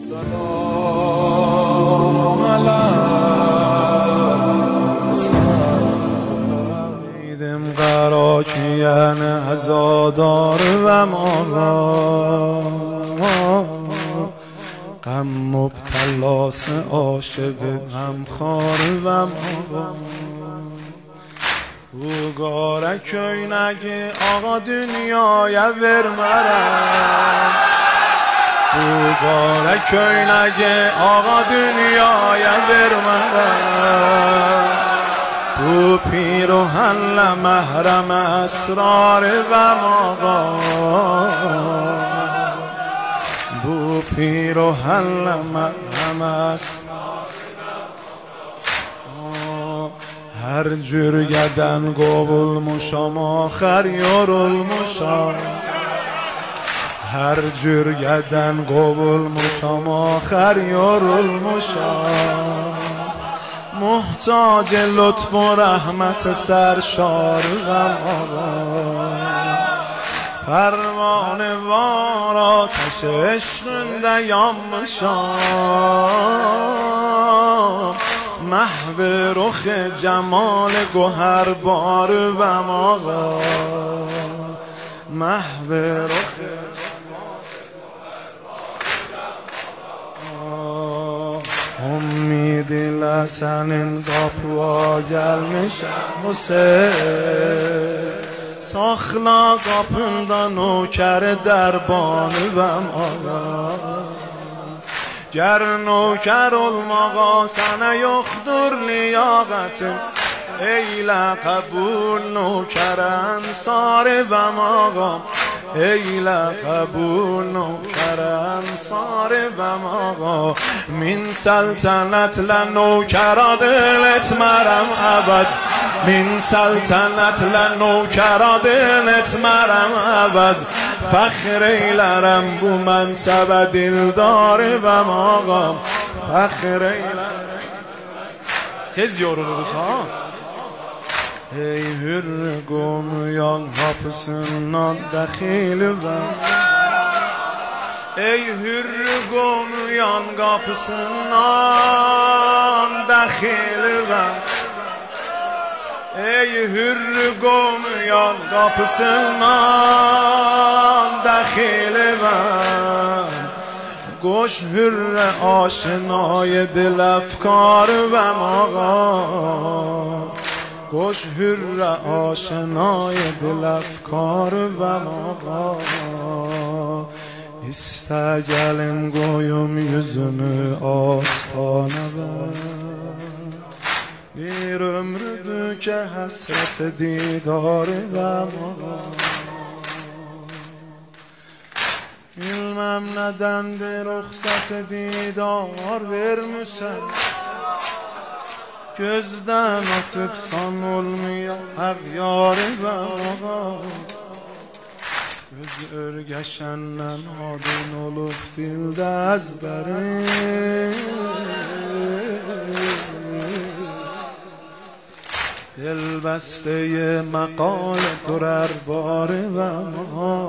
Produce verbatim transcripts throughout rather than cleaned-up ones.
سلام علیکم قرا کیان عزادار و ماغا غم مبتلاس عاشق غمخوار و ماغا Bu gara köynəgi ağa dünyaya vermərəm Bu gara köynəgi ağa dünyaya vermərəm Bu pir o həllə məhrəm əsrarı və mağa Bu pir o həllə məhrəm əsrarı Hər cürgədən qovulmuşam, axər yorulmuşam Hər cürgədən qovulmuşam, axər yorulmuşam Muhtac lütf و rəhmət sərşarım ağa Pərvanə var ateş eşqində yanmışam محو رخ جمال گوهر بار و ماغا محو رخ Ümidiyle senin kapıya gelmişim Hüseyin Sakla kapından o kere derbanı ve mağa Ger nöker olmağa sana yoktur liyaqətin Eylə qəbul nöker ənsarı və mağam Eylə qəbul nöker ənsarı və mağam Min səltənətlə nöker adıl etmərəm əvəz Min səltənətlə nöker adıl etmərəm əvəz فخر ایلرم بو منصب دلدار و ماغام فخر ایلرم tez yoruluruz ha Ey hür qomuyan kapısından dəxil və Ey hür qomuyan kapısından dəxil və Ey hür qomuyan kapısından dəxil mən Qoş hürrə aşinay dil əfkar və mağa Qoş hürrə aşinay dil əfkar və mağa İstə gəlin qoyum yüzümü astanəvə Bir ömrüdür ki həsrət didarı və mağa Bilməm nədəndir ruxsat didar vermişsən Gözdən atıbsan olmuyor əğyarı və mağa Göz örgəşəndən adın olub dildə əzbərin دل بسته مقال درر بار و ما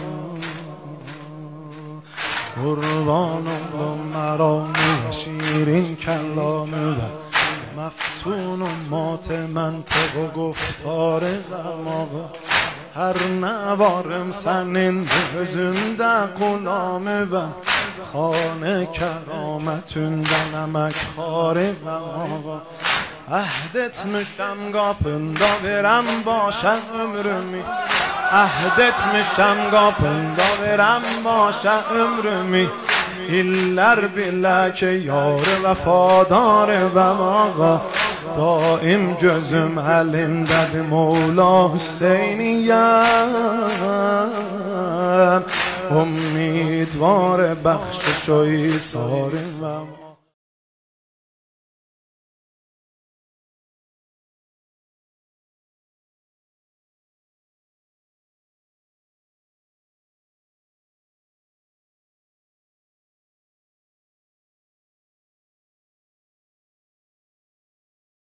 قربان اولم مرامی و شیرین کلامه و مفتون و مات منطق و گفتار غماغا هر نوارم senin gözünde غلامه و خانه کرامتünden əməkxar غماغا Əhd etmişəm qapında verəm başa ömrümü Əhd etmişəm qapında verəm başa ömrümü İllər bilə ki yar vəfadar və mağa Daim gözüm əlindədir Mevla Hüseyniyəm Umidvar bəxşiş و ایثار